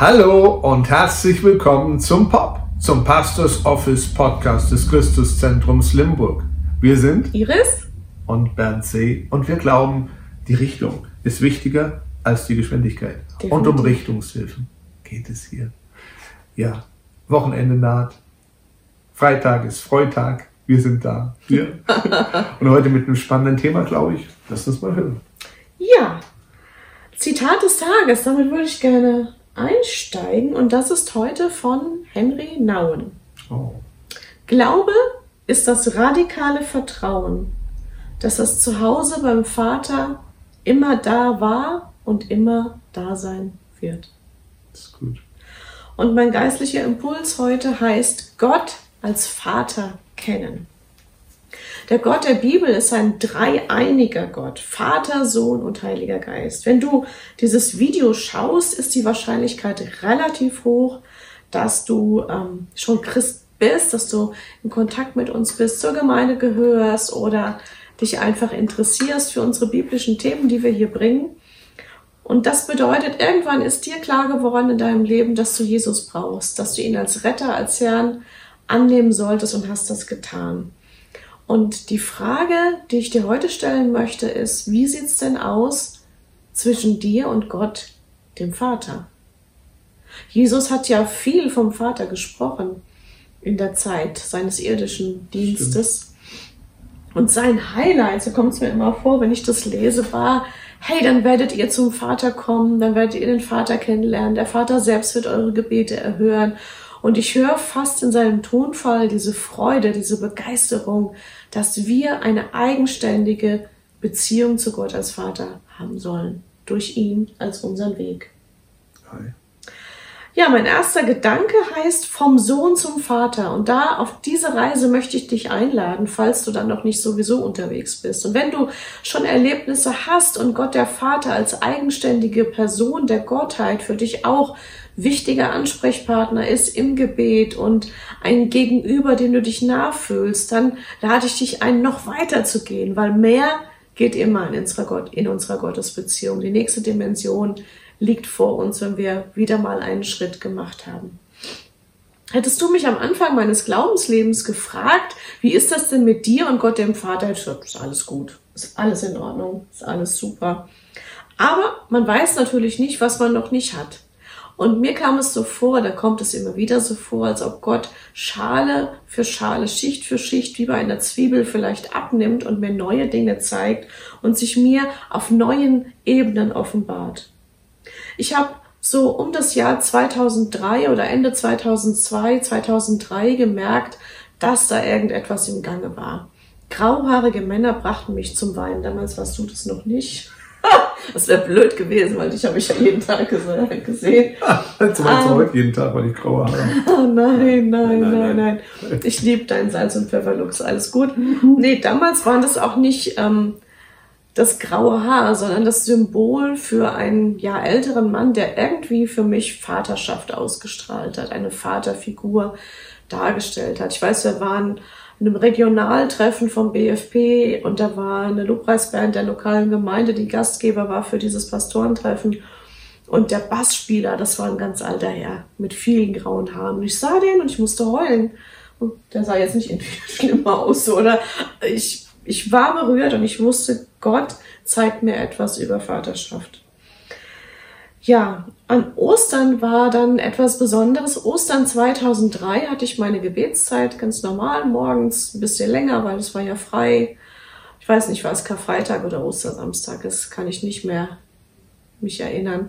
Hallo und herzlich willkommen zum POP, zum Pastors Office Podcast des Christuszentrums Limburg. Wir sind Iris und Bernd C. und wir glauben, die Richtung ist wichtiger als die Geschwindigkeit. Definitiv. Und um Richtungshilfen geht es hier. Ja, Wochenende naht, Freitag ist Freitag, wir sind da. Ja. Und heute mit einem spannenden Thema, glaube ich. Lass uns mal hören. Ja, Zitat des Tages, damit würde ich gerne einsteigen und das ist heute von Henry Nouwen. Glaube ist das radikale Vertrauen, dass das Zuhause beim Vater immer da war und immer da sein wird. Das ist gut. Und mein geistlicher Impuls heute heißt Gott als Vater kennen. Der Gott der Bibel ist ein dreieiniger Gott, Vater, Sohn und Heiliger Geist. Wenn du dieses Video schaust, ist die Wahrscheinlichkeit relativ hoch, dass du schon Christ bist, dass du in Kontakt mit uns bist, zur Gemeinde gehörst oder dich einfach interessierst für unsere biblischen Themen, die wir hier bringen. Und das bedeutet, irgendwann ist dir klar geworden in deinem Leben, dass du Jesus brauchst, dass du ihn als Retter, als Herrn annehmen solltest und hast das getan. Und die Frage, die ich dir heute stellen möchte, ist, wie sieht es denn aus zwischen dir und Gott, dem Vater? Jesus hat ja viel vom Vater gesprochen in der Zeit seines irdischen Dienstes. Stimmt. Und sein Highlight, so kommt es mir immer vor, wenn ich das lese, war, hey, dann werdet ihr zum Vater kommen, dann werdet ihr den Vater kennenlernen, der Vater selbst wird eure Gebete erhören. Und ich höre fast in seinem Tonfall diese Freude, diese Begeisterung, dass wir eine eigenständige Beziehung zu Gott als Vater haben sollen. Durch ihn als unseren Weg. Hi. Ja, mein erster Gedanke heißt vom Sohn zum Vater. Und da auf diese Reise möchte ich dich einladen, falls du dann noch nicht sowieso unterwegs bist. Und wenn du schon Erlebnisse hast und Gott der Vater als eigenständige Person der Gottheit für dich auch wichtiger Ansprechpartner ist im Gebet und ein Gegenüber, dem du dich nachfühlst, dann lade ich dich ein, noch weiter zu gehen, weil mehr geht immer in unserer Gottesbeziehung. Die nächste Dimension liegt vor uns, wenn wir wieder mal einen Schritt gemacht haben. Hättest du mich am Anfang meines Glaubenslebens gefragt, wie ist das denn mit dir und Gott dem Vater? Hätte ich gesagt, ist alles gut, ist alles in Ordnung, ist alles super. Aber man weiß natürlich nicht, was man noch nicht hat. Und mir kam es so vor, da kommt es immer wieder so vor, als ob Gott Schale für Schale, Schicht für Schicht, wie bei einer Zwiebel vielleicht abnimmt und mir neue Dinge zeigt und sich mir auf neuen Ebenen offenbart. Ich habe so um das Jahr 2003 oder Ende 2002, 2003 gemerkt, dass da irgendetwas im Gange war. Grauhaarige Männer brachten mich zum Weinen. Damals warst du das noch nicht. Das wäre blöd gewesen, weil dich habe ich ja jeden Tag gesehen. Jetzt meinst du heute jeden Tag, weil ich graue Haare habe. Oh nein. Ich liebe deinen Salz- und Pfefferlux, alles gut. Nee, damals war das auch nicht das graue Haar, sondern das Symbol für einen älteren Mann, der irgendwie für mich Vaterschaft ausgestrahlt hat, eine Vaterfigur dargestellt hat. Ich weiß, wir waren in einem Regionaltreffen vom BFP und da war eine Lobpreisband der lokalen Gemeinde, die Gastgeber war für dieses Pastorentreffen und der Bassspieler, das war ein ganz alter Herr mit vielen grauen Haaren und ich sah den und ich musste heulen und der sah jetzt nicht irgendwie schlimmer aus, oder? Ich war berührt und ich wusste, Gott zeigt mir etwas über Vaterschaft. Ja, an Ostern war dann etwas Besonderes. Ostern 2003 hatte ich meine Gebetszeit ganz normal, morgens ein bisschen länger, weil es war ja frei. Ich weiß nicht, war es Karfreitag oder Ostersamstag, das kann ich nicht mehr mich erinnern.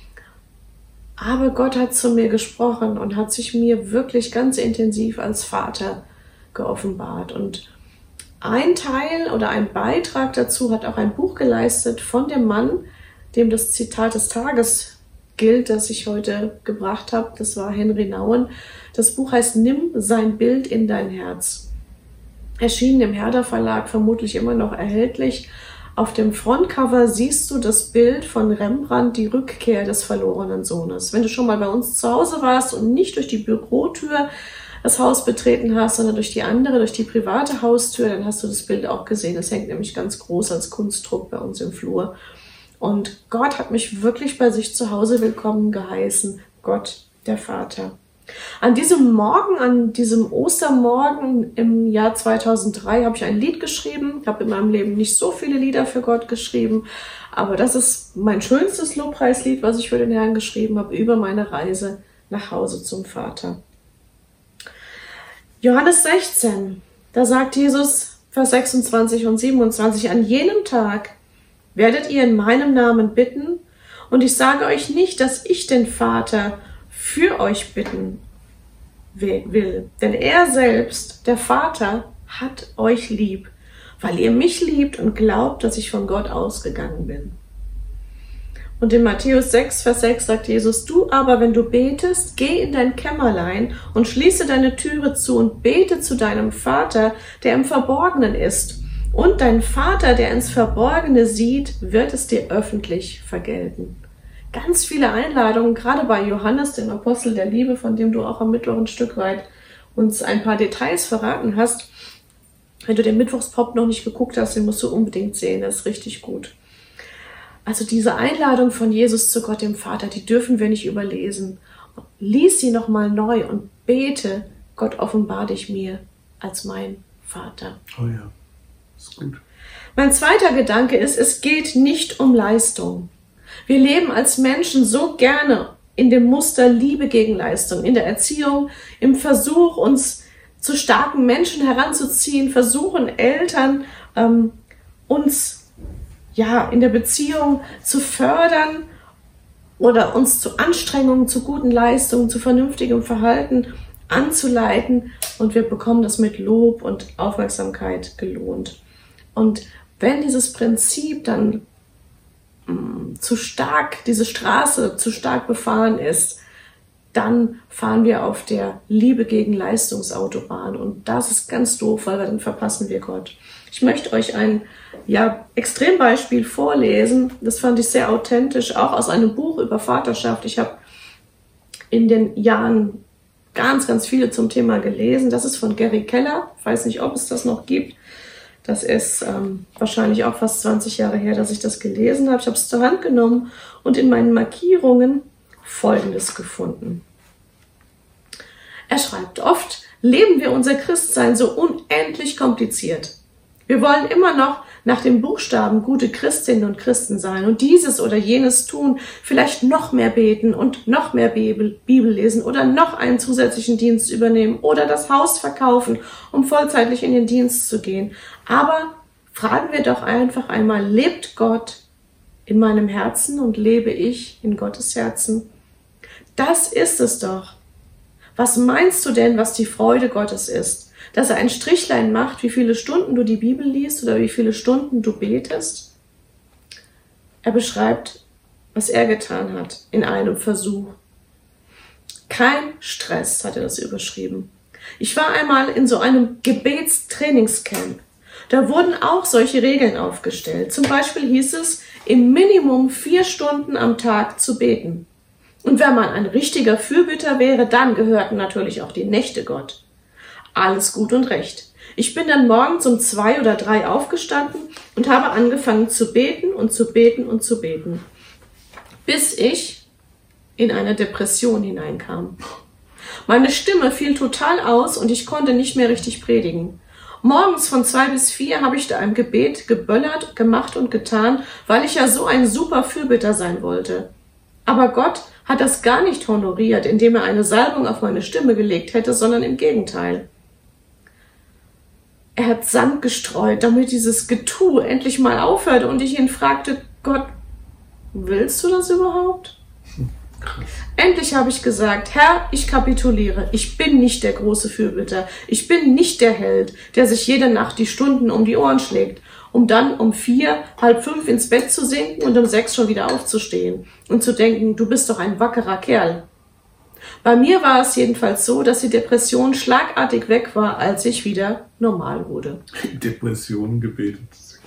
Aber Gott hat zu mir gesprochen und hat sich mir wirklich ganz intensiv als Vater geoffenbart. Und ein Teil oder ein Beitrag dazu hat auch ein Buch geleistet von dem Mann, dem das Zitat des Tages gilt, das ich heute gebracht habe. Das war Henry Nouwen. Das Buch heißt Nimm sein Bild in dein Herz. Erschienen im Herder Verlag, vermutlich immer noch erhältlich. Auf dem Frontcover siehst du das Bild von Rembrandt, die Rückkehr des verlorenen Sohnes. Wenn du schon mal bei uns zu Hause warst und nicht durch die Bürotür das Haus betreten hast, sondern durch die private Haustür, dann hast du das Bild auch gesehen. Es hängt nämlich ganz groß als Kunstdruck bei uns im Flur. Und Gott hat mich wirklich bei sich zu Hause willkommen geheißen. Gott, der Vater. An diesem Morgen, an diesem Ostermorgen im Jahr 2003 habe ich ein Lied geschrieben. Ich habe in meinem Leben nicht so viele Lieder für Gott geschrieben, aber das ist mein schönstes Lobpreislied, was ich für den Herrn geschrieben habe, über meine Reise nach Hause zum Vater. Johannes 16, da sagt Jesus, Vers 26 und 27, an jenem Tag werdet ihr in meinem Namen bitten, und ich sage euch nicht, dass ich den Vater für euch bitten will. Denn er selbst, der Vater, hat euch lieb, weil ihr mich liebt und glaubt, dass ich von Gott ausgegangen bin. Und in Matthäus 6, Vers 6 sagt Jesus, du aber, wenn du betest, geh in dein Kämmerlein und schließe deine Türe zu und bete zu deinem Vater, der im Verborgenen ist. Und dein Vater, der ins Verborgene sieht, wird es dir öffentlich vergelten. Ganz viele Einladungen, gerade bei Johannes, dem Apostel der Liebe, von dem du auch am Mittwoch ein Stück weit uns ein paar Details verraten hast. Wenn du den Mittwochspop noch nicht geguckt hast, den musst du unbedingt sehen, das ist richtig gut. Also diese Einladung von Jesus zu Gott, dem Vater, die dürfen wir nicht überlesen. Lies sie nochmal neu und bete, Gott, offenbar dich mir als mein Vater. Oh ja. Ist gut. Mein zweiter Gedanke ist, es geht nicht um Leistung. Wir leben als Menschen so gerne in dem Muster Liebe gegen Leistung, in der Erziehung, im Versuch, uns zu starken Menschen heranzuziehen, versuchen Eltern uns in der Beziehung zu fördern oder uns zu Anstrengungen, zu guten Leistungen, zu vernünftigem Verhalten anzuleiten, und wir bekommen das mit Lob und Aufmerksamkeit gelohnt. Und wenn dieses Prinzip dann diese Straße zu stark befahren ist, dann fahren wir auf der Liebe gegen Leistungsautobahn, und das ist ganz doof, weil dann verpassen wir Gott. Ich möchte euch ein Extrembeispiel vorlesen, das fand ich sehr authentisch, auch aus einem Buch über Vaterschaft. Ich habe in den Jahren ganz, ganz viele zum Thema gelesen. Das ist von Gary Keller, ich weiß nicht, ob es das noch gibt. Das ist wahrscheinlich auch fast 20 Jahre her, dass ich das gelesen habe. Ich habe es zur Hand genommen und in meinen Markierungen Folgendes gefunden. Er schreibt, oft leben wir unser Christsein so unendlich kompliziert. Wir wollen immer noch nach dem Buchstaben gute Christinnen und Christen sein und dieses oder jenes tun, vielleicht noch mehr beten und noch mehr Bibel lesen oder noch einen zusätzlichen Dienst übernehmen oder das Haus verkaufen, um vollzeitlich in den Dienst zu gehen. Aber fragen wir doch einfach einmal, lebt Gott in meinem Herzen und lebe ich in Gottes Herzen? Das ist es doch. Was meinst du denn, was die Freude Gottes ist? Dass er ein Strichlein macht, wie viele Stunden du die Bibel liest oder wie viele Stunden du betest? Er beschreibt, was er getan hat in einem Versuch. Kein Stress, hat er das überschrieben. Ich war einmal in so einem Gebetstrainingscamp. Da wurden auch solche Regeln aufgestellt. Zum Beispiel hieß es, im Minimum 4 Stunden am Tag zu beten. Und wenn man ein richtiger Fürbitter wäre, dann gehörten natürlich auch die Nächte Gott. Alles gut und recht. Ich bin dann morgens um 2 oder 3 aufgestanden und habe angefangen zu beten und zu beten und zu beten, bis ich in eine Depression hineinkam. Meine Stimme fiel total aus und ich konnte nicht mehr richtig predigen. Morgens von 2 bis 4 habe ich da im Gebet geböllert, gemacht und getan, weil ich ja so ein super Fürbitter sein wollte. Aber Gott hat das gar nicht honoriert, indem er eine Salbung auf meine Stimme gelegt hätte, sondern im Gegenteil. Er hat Sand gestreut, damit dieses Getue endlich mal aufhörte und ich ihn fragte, Gott, willst du das überhaupt? Endlich habe ich gesagt, Herr, ich kapituliere. Ich bin nicht der große Fürbitter. Ich bin nicht der Held, der sich jede Nacht die Stunden um die Ohren schlägt, um dann um 4, halb 5 ins Bett zu sinken und um 6 schon wieder aufzustehen und zu denken, du bist doch ein wackerer Kerl. Bei mir war es jedenfalls so, dass die Depression schlagartig weg war, als ich wieder normal wurde. Depression gebetet.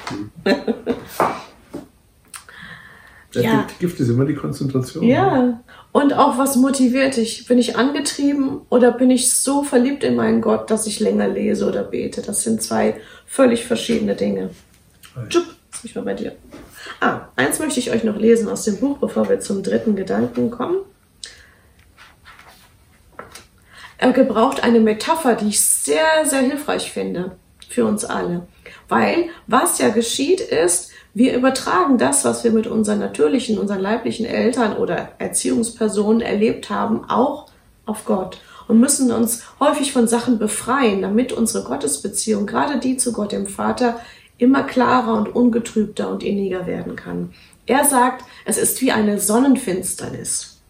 Ja. Gift ist immer die Konzentration. Ja, und auch was motiviert dich? Bin ich angetrieben oder bin ich so verliebt in meinen Gott, dass ich länger lese oder bete? Das sind 2 völlig verschiedene Dinge. Tschupp, ich war bei dir. Eins möchte ich euch noch lesen aus dem Buch, bevor wir zum dritten Gedanken kommen. er gebraucht eine Metapher, die ich sehr, sehr hilfreich finde für uns alle. Weil was ja geschieht ist, wir übertragen das, was wir mit unseren leiblichen Eltern oder Erziehungspersonen erlebt haben, auch auf Gott. Und müssen uns häufig von Sachen befreien, damit unsere Gottesbeziehung, gerade die zu Gott, dem Vater, immer klarer und ungetrübter und inniger werden kann. Er sagt, es ist wie eine Sonnenfinsternis.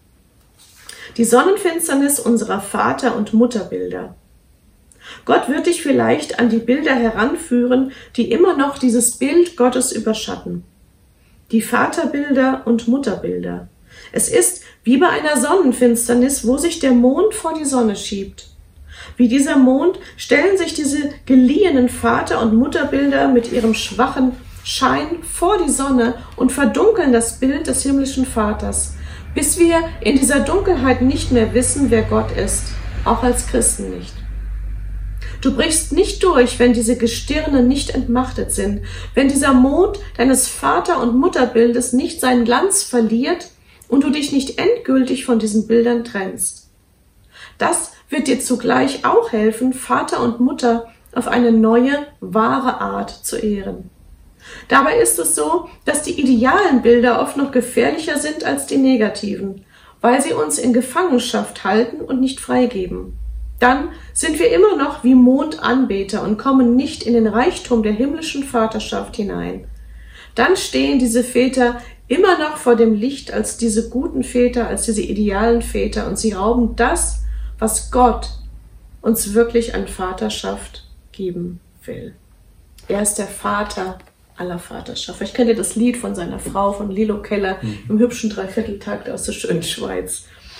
Die Sonnenfinsternis unserer Vater- und Mutterbilder. Gott wird dich vielleicht an die Bilder heranführen, die immer noch dieses Bild Gottes überschatten. Die Vaterbilder und Mutterbilder. Es ist wie bei einer Sonnenfinsternis, wo sich der Mond vor die Sonne schiebt. Wie dieser Mond stellen sich diese geliehenen Vater- und Mutterbilder mit ihrem schwachen Schein vor die Sonne und verdunkeln das Bild des himmlischen Vaters, bis wir in dieser Dunkelheit nicht mehr wissen, wer Gott ist, auch als Christen nicht. Du brichst nicht durch, wenn diese Gestirne nicht entmachtet sind, wenn dieser Mond deines Vater- und Mutterbildes nicht seinen Glanz verliert und du dich nicht endgültig von diesen Bildern trennst. Das wird dir zugleich auch helfen, Vater und Mutter auf eine neue, wahre Art zu ehren. Dabei ist es so, dass die idealen Bilder oft noch gefährlicher sind als die negativen, weil sie uns in Gefangenschaft halten und nicht freigeben. Dann sind wir immer noch wie Mondanbeter und kommen nicht in den Reichtum der himmlischen Vaterschaft hinein. Dann stehen diese Väter immer noch vor dem Licht als diese guten Väter, als diese idealen Väter, und sie rauben das, was Gott uns wirklich an Vaterschaft geben will. Er ist der Vater aller Vaterschaft. Ich kenne das Lied von seiner Frau, von Lilo Keller, im hübschen Dreivierteltakt aus der schönen Schweiz.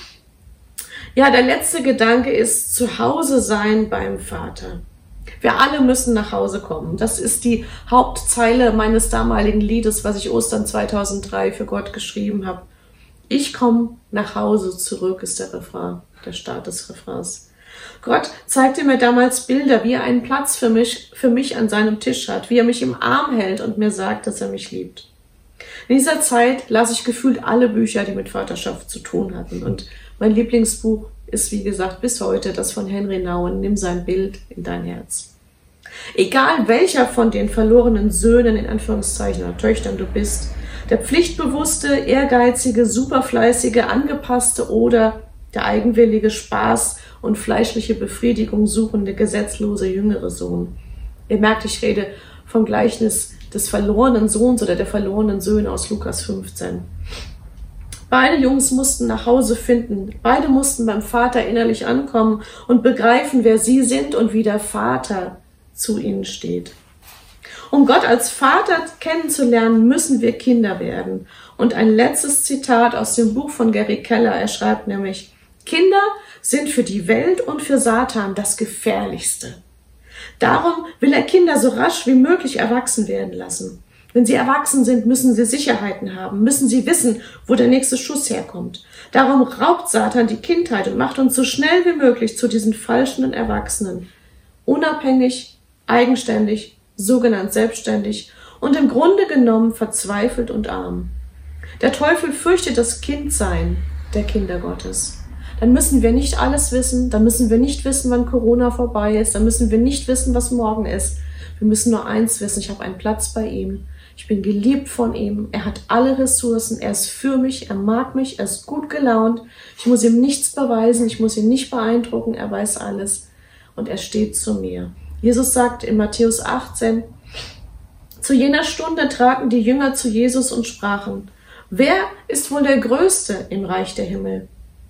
Ja, der letzte Gedanke ist zu Hause sein beim Vater. Wir alle müssen nach Hause kommen. Das ist die Hauptzeile meines damaligen Liedes, was ich Ostern 2003 für Gott geschrieben habe. Ich komme nach Hause zurück, ist der Refrain, der Start des Refrains. Gott zeigte mir damals Bilder, wie er einen Platz für mich an seinem Tisch hat, wie er mich im Arm hält und mir sagt, dass er mich liebt. In dieser Zeit las ich gefühlt alle Bücher, die mit Vaterschaft zu tun hatten. Und mein Lieblingsbuch ist, wie gesagt, bis heute das von Henry Nouwen, Nimm sein Bild in dein Herz. Egal welcher von den verlorenen Söhnen, in Anführungszeichen, oder Töchtern du bist, der pflichtbewusste, ehrgeizige, superfleißige, angepasste oder der eigenwillige, Spaß und fleischliche Befriedigung suchende, gesetzlose jüngere Sohn. Ihr merkt, ich rede vom Gleichnis des verlorenen Sohns oder der verlorenen Söhne aus Lukas 15. Beide Jungs mussten nach Hause finden. Beide mussten beim Vater innerlich ankommen und begreifen, wer sie sind und wie der Vater zu ihnen steht. Um Gott als Vater kennenzulernen, müssen wir Kinder werden. Und ein letztes Zitat aus dem Buch von Gary Keller. Er schreibt nämlich, Kinder sind für die Welt und für Satan das Gefährlichste. Darum will er Kinder so rasch wie möglich erwachsen werden lassen. Wenn sie erwachsen sind, müssen sie Sicherheiten haben, müssen sie wissen, wo der nächste Schuss herkommt. Darum raubt Satan die Kindheit und macht uns so schnell wie möglich zu diesen falschen Erwachsenen. Unabhängig, eigenständig, sogenannt selbstständig und im Grunde genommen verzweifelt und arm. Der Teufel fürchtet das Kindsein der Kinder Gottes. Dann müssen wir nicht alles wissen, dann müssen wir nicht wissen, wann Corona vorbei ist, dann müssen wir nicht wissen, was morgen ist. Wir müssen nur eins wissen, ich habe einen Platz bei ihm. Ich bin geliebt von ihm, er hat alle Ressourcen, er ist für mich, er mag mich, er ist gut gelaunt. Ich muss ihm nichts beweisen, ich muss ihn nicht beeindrucken, er weiß alles und er steht zu mir. Jesus sagt in Matthäus 18, zu jener Stunde traten die Jünger zu Jesus und sprachen, wer ist wohl der Größte im Reich der Himmel?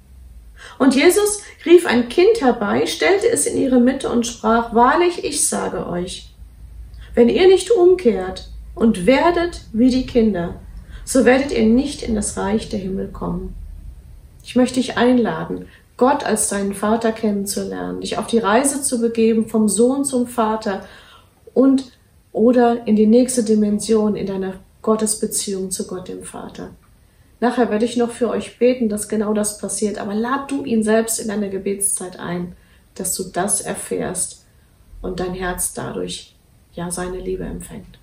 Und Jesus rief ein Kind herbei, stellte es in ihre Mitte und sprach, wahrlich, ich sage euch, wenn ihr nicht umkehrt und werdet wie die Kinder, so werdet ihr nicht in das Reich der Himmel kommen. Ich möchte dich einladen, Gott als deinen Vater kennenzulernen, dich auf die Reise zu begeben vom Sohn zum Vater und oder in die nächste Dimension in deiner Gottesbeziehung zu Gott, dem Vater. Nachher werde ich noch für euch beten, dass genau das passiert, aber lad du ihn selbst in deine Gebetszeit ein, dass du das erfährst und dein Herz dadurch ja seine Liebe empfängt.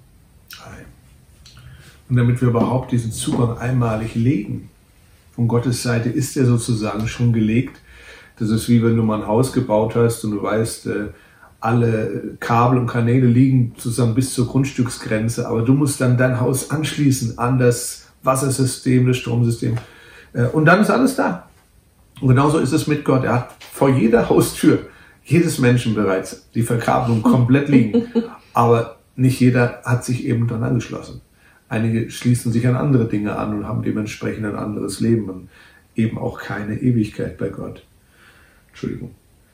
Und damit wir überhaupt diesen Zugang einmalig legen, von Gottes Seite ist er sozusagen schon gelegt, Das ist wie wenn du mal ein Haus gebaut hast und du weißt, alle Kabel und Kanäle liegen zusammen bis zur Grundstücksgrenze, aber du musst dann dein Haus anschließen an das Wassersystem, das Stromsystem. Und dann ist alles da. Und genauso ist es mit Gott. Er hat vor jeder Haustür jedes Menschen bereits die Vergrabung komplett liegen. Aber nicht jeder hat sich eben dann angeschlossen. Einige schließen sich an andere Dinge an und haben dementsprechend ein anderes Leben und eben auch keine Ewigkeit bei Gott. Entschuldigung.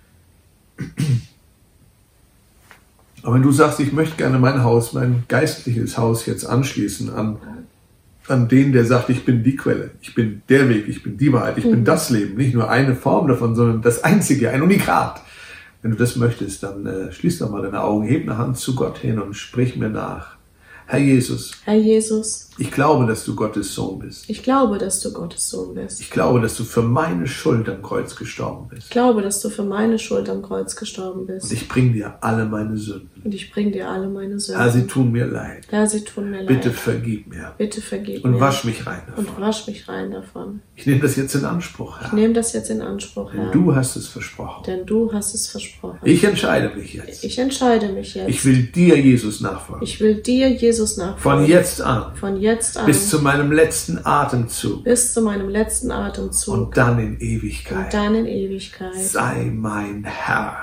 Aber wenn du sagst, ich möchte gerne mein Haus, mein geistliches Haus jetzt anschließen an den, der sagt, ich bin die Quelle, ich bin der Weg, ich bin die Wahrheit, ich bin das Leben, nicht nur eine Form davon, sondern das Einzige, ein Unikat. Wenn du das möchtest, dann schließ doch mal deine Augen, heb eine Hand zu Gott hin und sprich mir nach. Herr Jesus, ich glaube, dass du Gottes Sohn bist. Ich glaube, dass du Gottes Sohn bist. Ich glaube, dass du für meine Schuld am Kreuz gestorben bist. Ich glaube, dass du für meine Schuld am Kreuz gestorben bist. Und ich bringe dir alle meine Sünden. Herr, sie tun mir leid. Bitte vergib mir. Und wasch mich rein davon. Ich nehme das jetzt in Anspruch, Herr. Denn du hast es versprochen. Ich entscheide mich jetzt. Ich will dir, Jesus, nachfolgen. Von jetzt an. Bis zu meinem letzten Atemzug. Und dann in Ewigkeit. Sei mein Herr.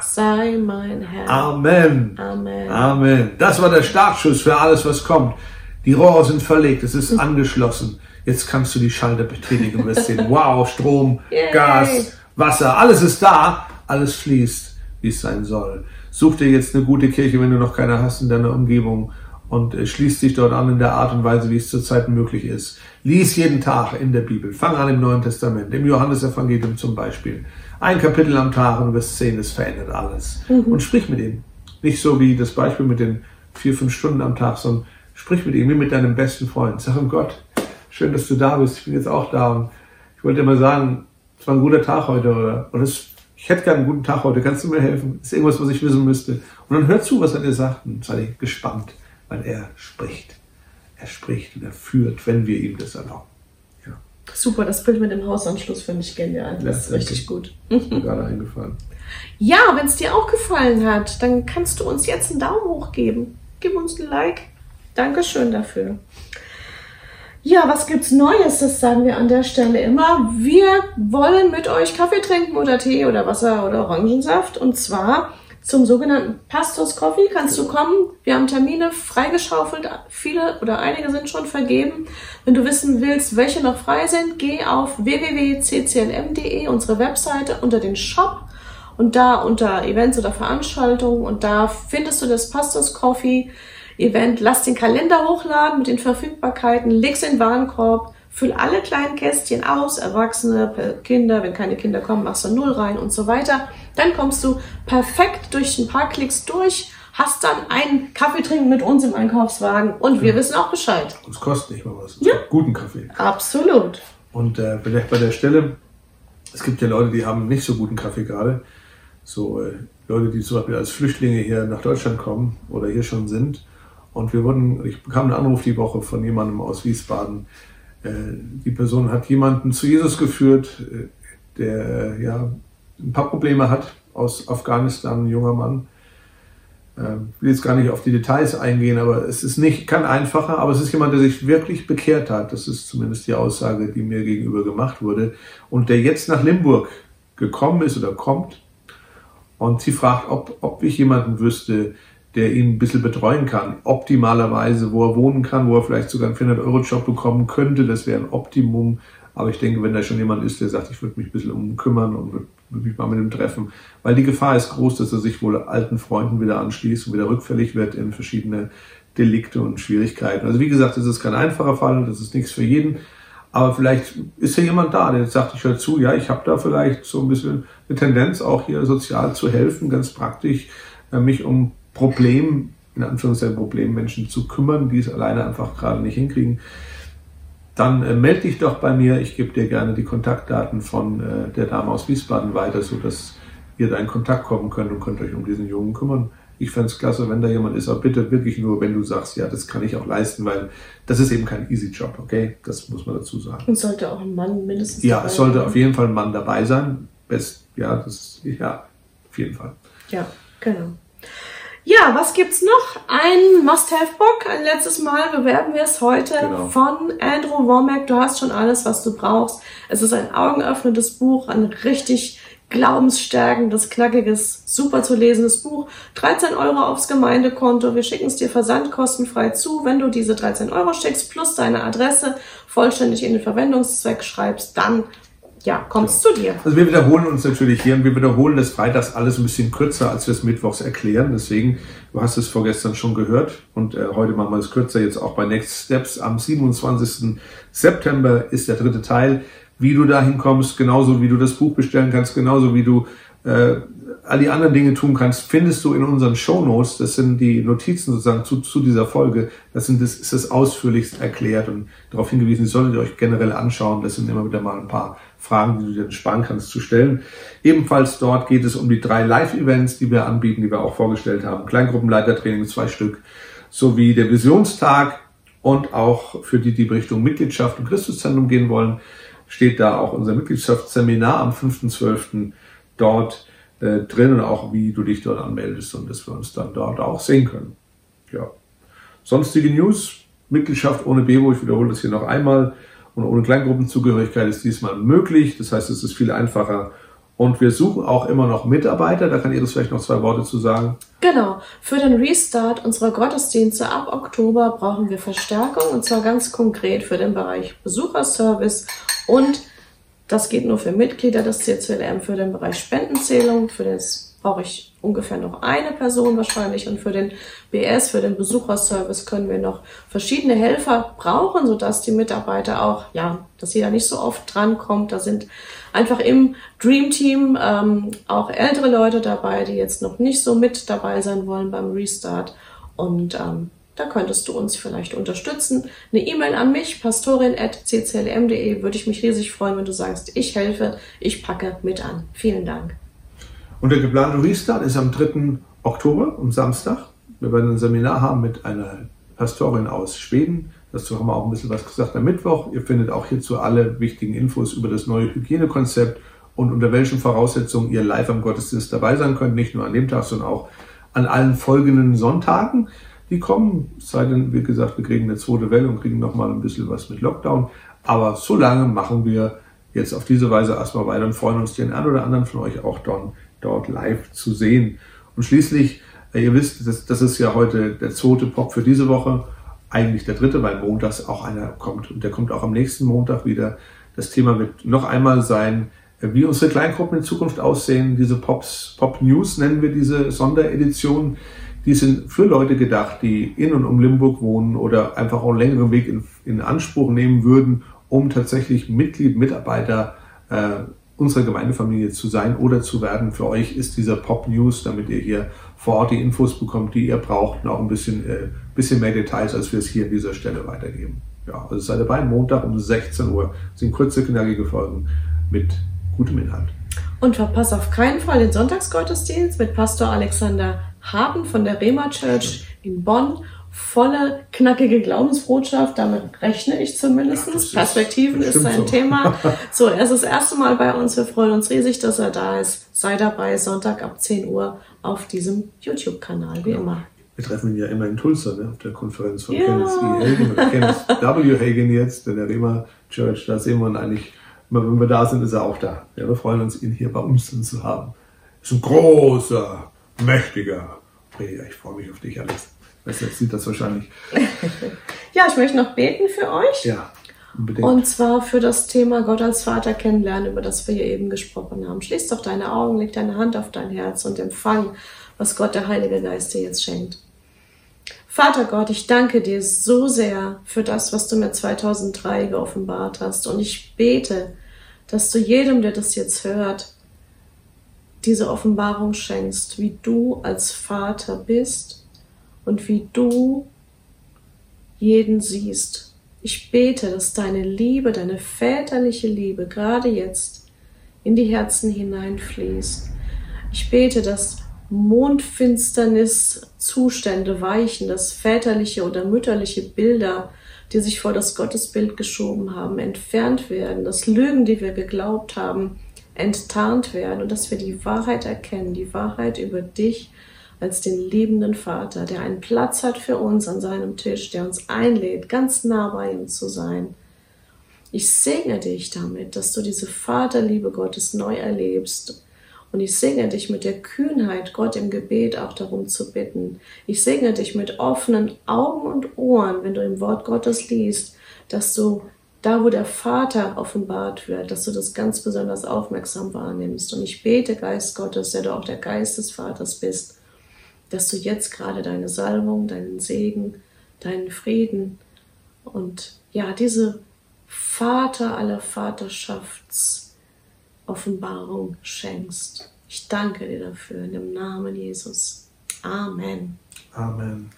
Amen. Amen. Das war der Startschuss für alles, was kommt. Die Rohre sind verlegt, es ist angeschlossen. Jetzt kannst du die Schalter betätigen und wirst sehen, wow, Strom, Gas, Wasser, alles ist da, alles fließt, wie es sein soll. Such dir jetzt eine gute Kirche, wenn du noch keine hast in deiner Umgebung, und schließt dich dort an in der Art und Weise, wie es zurzeit möglich ist. Lies jeden Tag in der Bibel. Fang an im Neuen Testament, im Johannesevangelium zum Beispiel. Ein Kapitel am Tag und du wirst sehen, es verändert alles. Und sprich mit ihm. Nicht so wie das Beispiel mit den 4-5 Stunden am Tag, sondern sprich mit ihm, wie mit deinem besten Freund. Sag ihm, Gott, schön, dass du da bist. Ich bin jetzt auch da. Und ich wollte dir mal sagen, es war ein guter Tag heute. Oder ich hätte gerne einen guten Tag heute. Kannst du mir helfen? Das ist irgendwas, was ich wissen müsste. Und dann hör zu, was er dir sagt. Und sei gespannt. Weil er spricht. Er spricht und er führt, wenn wir ihm das erlauben. Ja. Super, das Bild mit dem Hausanschluss finde ich genial. Das ist richtig gut. Ist mir gerade eingefallen. Ja, wenn es dir auch gefallen hat, dann kannst du uns jetzt einen Daumen hoch geben. Gib uns ein Like. Dankeschön dafür. Ja, was gibt's Neues? Das sagen wir an der Stelle immer. Wir wollen mit euch Kaffee trinken oder Tee oder Wasser oder Orangensaft. Und zwar zum sogenannten Pastors Coffee kannst du kommen. Wir haben Termine freigeschaufelt. Viele oder einige sind schon vergeben. Wenn du wissen willst, welche noch frei sind, geh auf www.cclm.de, unsere Webseite, unter den Shop und da unter Events oder Veranstaltungen. Und da findest du das Pastors Coffee Event. Lass den Kalender hochladen mit den Verfügbarkeiten, leg's in den Warenkorb, füll alle kleinen Kästchen aus, Erwachsene, Kinder, wenn keine Kinder kommen, machst du 0 rein und so weiter. Dann kommst du perfekt durch ein paar Klicks durch, hast dann einen Kaffee trinken mit uns im Einkaufswagen und wir wissen auch Bescheid. Es kostet nicht mal was. Es gibt guten Kaffee. Absolut. Und vielleicht bei der Stelle, es gibt ja Leute, die haben nicht so guten Kaffee gerade. So Leute, die zum Beispiel als Flüchtlinge hier nach Deutschland kommen oder hier schon sind. Und ich bekam einen Anruf die Woche von jemandem aus Wiesbaden. Die Person hat jemanden zu Jesus geführt, der ein paar Probleme hat, aus Afghanistan, ein junger Mann. Ich will jetzt gar nicht auf die Details eingehen, aber es ist kein einfacher, aber es ist jemand, der sich wirklich bekehrt hat. Das ist zumindest die Aussage, die mir gegenüber gemacht wurde. Und der jetzt nach Limburg gekommen ist oder kommt. Und sie fragt, ob ich jemanden wüsste, der ihn ein bisschen betreuen kann. Optimalerweise, wo er wohnen kann, wo er vielleicht sogar einen 400-Euro-Job bekommen könnte. Das wäre ein Optimum. Aber ich denke, wenn da schon jemand ist, der sagt, ich würde mich ein bisschen um ihn kümmern und würde mich mal mit ihm treffen. Weil die Gefahr ist groß, dass er sich wohl alten Freunden wieder anschließt und wieder rückfällig wird in verschiedene Delikte und Schwierigkeiten. Also wie gesagt, das ist kein einfacher Fall, das ist nichts für jeden. Aber vielleicht ist ja jemand da, der sagt, ich höre zu, ja, ich habe da vielleicht so ein bisschen eine Tendenz, auch hier sozial zu helfen, ganz praktisch, mich um in Anführungszeichen Problemmenschen zu kümmern, die es alleine einfach gerade nicht hinkriegen. Dann melde dich doch bei mir. Ich gebe dir gerne die Kontaktdaten von der Dame aus Wiesbaden weiter, sodass ihr da in Kontakt kommen könnt und könnt euch um diesen Jungen kümmern. Ich fände es klasse, wenn da jemand ist, aber bitte wirklich nur, wenn du sagst, ja, das kann ich auch leisten, weil das ist eben kein easy Job, okay? Das muss man dazu sagen. Und sollte auch ein Mann mindestens dabei sein? Ja, es sollte auf jeden Fall ein Mann dabei sein. auf jeden Fall. Ja, genau. Ja, was gibt's noch? Ein Must-Have-Book. Ein letztes Mal bewerben wir es heute von Andrew Wommack. Du hast schon alles, was du brauchst. Es ist ein augenöffnendes Buch, ein richtig glaubensstärkendes, knackiges, super zu lesendes Buch. 13 € aufs Gemeindekonto. Wir schicken es dir versandkostenfrei zu. Wenn du diese 13 € schickst, plus deine Adresse vollständig in den Verwendungszweck schreibst, dann kommt es zu dir. Also wir wiederholen uns natürlich hier und wir wiederholen das freitags alles ein bisschen kürzer, als wir es mittwochs erklären. Deswegen, du hast es vorgestern schon gehört und heute machen wir es kürzer, jetzt auch bei Next Steps. Am 27. September ist der 3. Teil. Wie du dahin kommst, genauso wie du das Buch bestellen kannst, genauso wie du all die anderen Dinge tun kannst, findest du in unseren Shownotes. Das sind die Notizen sozusagen zu dieser Folge. Ist das ausführlichst erklärt und darauf hingewiesen, ihr solltet ihr euch generell anschauen. Das sind immer wieder mal ein paar Fragen, die du dir sparen kannst zu stellen. Ebenfalls dort geht es um die 3 Live-Events, die wir anbieten, die wir auch vorgestellt haben. Kleingruppenleitertraining 2 Stück, sowie der Visionstag und auch für die Richtung Mitgliedschaft im Christuszentrum gehen wollen, steht da auch unser Mitgliedschaftsseminar am 5.12. dort drin und auch wie du dich dort anmeldest und dass wir uns dann dort auch sehen können. Ja. Sonstige News, Mitgliedschaft ohne Bebo, ich wiederhole das hier noch einmal, und ohne Kleingruppenzugehörigkeit ist diesmal möglich, das heißt, es ist viel einfacher. Und wir suchen auch immer noch Mitarbeiter, da kann Iris vielleicht noch 2 Worte zu sagen. Genau, für den Restart unserer Gottesdienste ab Oktober brauchen wir Verstärkung und zwar ganz konkret für den Bereich Besucherservice und das geht nur für Mitglieder des CCLM, für den Bereich Spendenzählung, für das brauche ich ungefähr noch eine Person wahrscheinlich und für den BS, für den Besucherservice können wir noch verschiedene Helfer brauchen, sodass die Mitarbeiter auch, dass jeder nicht so oft drankommt. Da sind einfach im Dream Team auch ältere Leute dabei, die jetzt noch nicht so mit dabei sein wollen beim Restart und da könntest du uns vielleicht unterstützen. Eine E-Mail an mich, pastorin@cclm.de, würde ich mich riesig freuen, wenn du sagst, ich helfe, ich packe mit an. Vielen Dank. Und der geplante Restart ist am 3. Oktober, am Samstag. Wir werden ein Seminar haben mit einer Pastorin aus Schweden. Dazu haben wir auch ein bisschen was gesagt am Mittwoch. Ihr findet auch hierzu alle wichtigen Infos über das neue Hygienekonzept und unter welchen Voraussetzungen ihr live am Gottesdienst dabei sein könnt. Nicht nur an dem Tag, sondern auch an allen folgenden Sonntagen. Die kommen, es sei denn, wie gesagt, wir kriegen eine 2. Welle und kriegen nochmal ein bisschen was mit Lockdown. Aber so lange machen wir jetzt auf diese Weise erstmal weiter und freuen uns, den einen oder anderen von euch auch dort live zu sehen. Und schließlich, ihr wisst, das ist ja heute der 2. Pop für diese Woche, eigentlich der 3., weil montags auch einer kommt und der kommt auch am nächsten Montag wieder. Das Thema wird noch einmal sein, wie unsere Kleingruppen in Zukunft aussehen. Diese Pop News nennen wir diese Sondereditionen. Die sind für Leute gedacht, die in und um Limburg wohnen oder einfach auch einen längeren Weg in Anspruch nehmen würden, um tatsächlich Mitarbeiter unserer Gemeindefamilie zu sein oder zu werden. Für euch ist dieser Pop News, damit ihr hier vor Ort die Infos bekommt, die ihr braucht und auch ein bisschen mehr Details, als wir es hier an dieser Stelle weitergeben. Ja, also seid dabei, Montag um 16 Uhr. Das sind kurze, knackige Folgen mit gutem Inhalt. Und verpasst auf keinen Fall den Sonntagsgottesdienst mit Pastor Alexander Haben von der Rema Church in Bonn. Volle, knackige Glaubensbotschaft, damit rechne ich zumindest. Ja, Perspektiven ist sein Thema. So, er ist das erste Mal bei uns. Wir freuen uns riesig, dass er da ist. Sei dabei, Sonntag ab 10 Uhr auf diesem YouTube-Kanal, wie immer. Wir treffen ihn ja immer in Tulsa, ne, auf der Konferenz von Kenneth E. Hagin oder Kenneth W. Hagin jetzt, in der Rema Church. Da sehen wir ihn eigentlich, immer wenn wir da sind, ist er auch da. Ja, wir freuen uns, ihn hier bei uns zu haben. Ist ein großer, mächtiger Prediger. Ich freue mich auf dich, Alex. Jetzt sieht das wahrscheinlich. Ja, ich möchte noch beten für euch. Ja, unbedingt. Und zwar für das Thema Gott als Vater kennenlernen, über das wir hier eben gesprochen haben. Schließ doch deine Augen, leg deine Hand auf dein Herz und empfang, was Gott, der Heilige Geist, dir jetzt schenkt. Vater Gott, ich danke dir so sehr für das, was du mir 2003 geoffenbart hast. Und ich bete, dass du jedem, der das jetzt hört, diese Offenbarung schenkst, wie du als Vater bist und wie du jeden siehst. Ich bete, dass deine Liebe, deine väterliche Liebe gerade jetzt in die Herzen hineinfließt. Ich bete, dass Mondfinsternis-Zustände weichen, dass väterliche oder mütterliche Bilder, die sich vor das Gottesbild geschoben haben, entfernt werden, dass Lügen, die wir geglaubt haben, enttarnt werden und dass wir die Wahrheit erkennen, die Wahrheit über dich als den liebenden Vater, der einen Platz hat für uns an seinem Tisch, der uns einlädt, ganz nah bei ihm zu sein. Ich segne dich damit, dass du diese Vaterliebe Gottes neu erlebst. Und ich segne dich mit der Kühnheit, Gott im Gebet auch darum zu bitten. Ich segne dich mit offenen Augen und Ohren, wenn du im Wort Gottes liest, dass du da, wo der Vater offenbart wird, dass du das ganz besonders aufmerksam wahrnimmst. Und ich bete, Geist Gottes, der du auch der Geist des Vaters bist, dass du jetzt gerade deine Salbung, deinen Segen, deinen Frieden und ja, diese Vater aller Vaterschaftsoffenbarung schenkst. Ich danke dir dafür in dem Namen Jesus. Amen. Amen.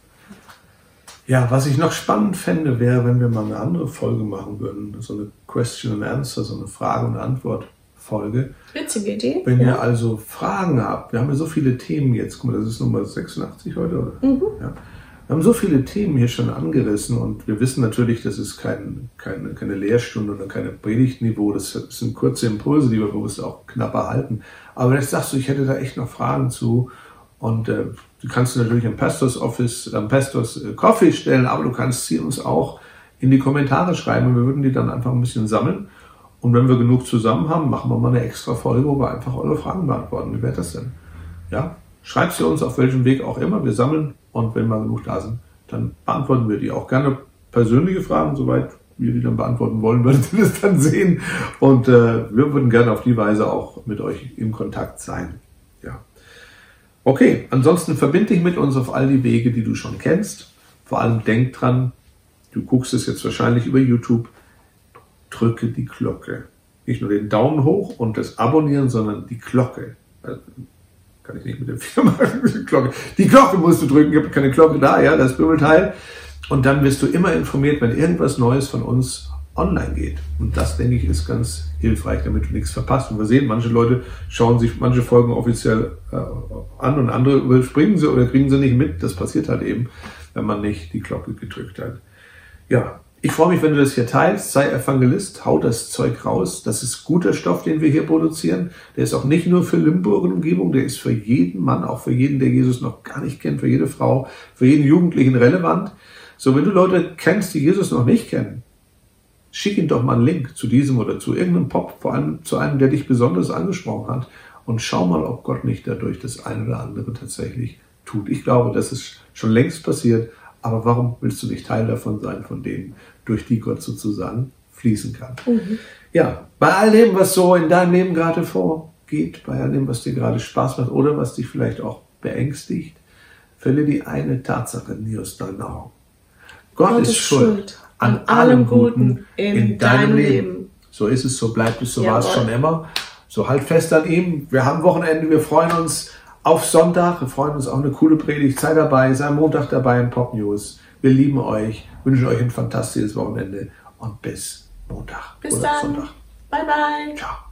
Ja, was ich noch spannend fände, wäre, wenn wir mal eine andere Folge machen würden, so eine Question and Answer, so eine Frage- und Antwort-Folge. Witzige Idee. Wenn ihr also Fragen habt, wir haben ja so viele Themen jetzt, guck mal, das ist Nummer 86 heute, oder? Ja. Wir haben so viele Themen hier schon angerissen und wir wissen natürlich, das ist keine Lehrstunde oder keine Predigtniveau, das sind kurze Impulse, die wir bewusst auch knapper halten. Aber jetzt sagst du, ich hätte da echt noch Fragen zu und die kannst du natürlich am Pastors Office, am Pastors Coffee stellen, aber du kannst sie uns auch in die Kommentare schreiben und wir würden die dann einfach ein bisschen sammeln. Und wenn wir genug zusammen haben, machen wir mal eine extra Folge, wo wir einfach eure Fragen beantworten. Wie wäre das denn? Ja? Schreibt sie uns auf welchem Weg auch immer. Wir sammeln und wenn mal genug da sind, dann beantworten wir die auch gerne. Persönliche Fragen, soweit wir die dann beantworten wollen, werdet ihr das dann sehen. Und wir würden gerne auf die Weise auch mit euch in Kontakt sein. Ja. Okay, ansonsten verbind dich mit uns auf all die Wege, die du schon kennst. Vor allem denk dran, du guckst es jetzt wahrscheinlich über YouTube, drücke die Glocke. Nicht nur den Daumen hoch und das Abonnieren, sondern die Glocke. Kann ich nicht mit dem Finger machen. Die Glocke musst du drücken, ich habe keine Glocke da, ja, das Bibelteil. Und dann wirst du immer informiert, wenn irgendwas Neues von uns online geht. Und das, denke ich, ist ganz hilfreich, damit du nichts verpasst. Und wir sehen, manche Leute schauen sich manche Folgen offiziell an und andere überspringen sie oder kriegen sie nicht mit. Das passiert halt eben, wenn man nicht die Glocke gedrückt hat. Ja, ich freue mich, wenn du das hier teilst. Sei Evangelist, hau das Zeug raus. Das ist guter Stoff, den wir hier produzieren. Der ist auch nicht nur für Limburg und Umgebung, der ist für jeden Mann, auch für jeden, der Jesus noch gar nicht kennt, für jede Frau, für jeden Jugendlichen relevant. So, wenn du Leute kennst, die Jesus noch nicht kennen, schick ihnen doch mal einen Link zu diesem oder zu irgendeinem Pop, vor allem zu einem, der dich besonders angesprochen hat. Und schau mal, ob Gott nicht dadurch das eine oder andere tatsächlich tut. Ich glaube, das ist schon längst passiert. Aber warum willst du nicht Teil davon sein, von denen, durch die Gott sozusagen fließen kann? Ja, bei all dem, was so in deinem Leben gerade vorgeht, bei all dem, was dir gerade Spaß macht oder was dich vielleicht auch beängstigt, verliere die eine Tatsache nie aus deinen Augen. Gott ist schuld an allem Guten in deinem Leben. So ist es, so bleibt es, so war es schon immer. So halt fest an ihm. Wir haben Wochenende, wir freuen uns auf Sonntag. Wir freuen uns auf eine coole Predigt. Sei dabei, sei Montag dabei in Pop News. Wir lieben euch, wünschen euch ein fantastisches Wochenende und bis Montag bis oder dann. Sonntag. Bye, bye. Ciao.